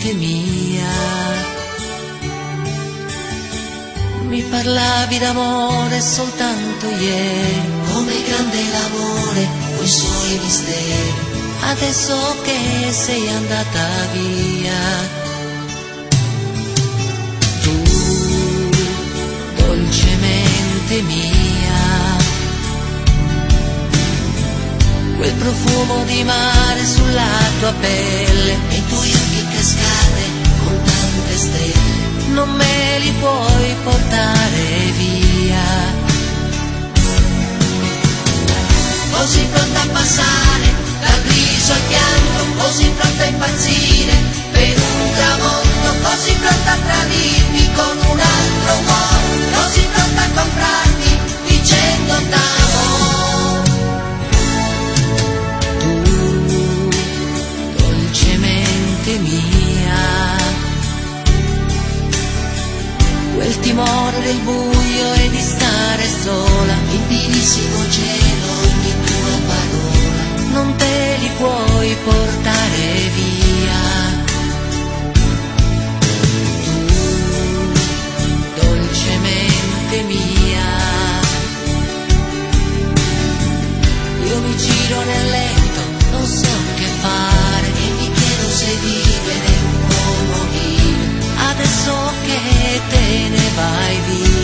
mente mia. Mi parlavi d'amore soltanto ieri, come grande l'amore, coi suoi misteri. Adesso che sei andata via, tu, dolcemente mia, quel profumo di mare sulla tua pelle e i tuoi occhi cascate con tante stelle, non me li puoi portare via. Così pronta a passare dal riso al pianto, così pronta a impazzire per un tramonto, così pronta a tradirmi con un altro uomo, così pronta a comprarmi dicendo t'amo. Tu, dolcemente mia, quel timore del buio e di stare sola, il divissimo cielo, ogni tua parola, non te li puoi portare via. Tu, dolcemente mia, io mi giro nel letto, non so che fare e mi chiedo se vivere o morire, adesso che te ne vai via.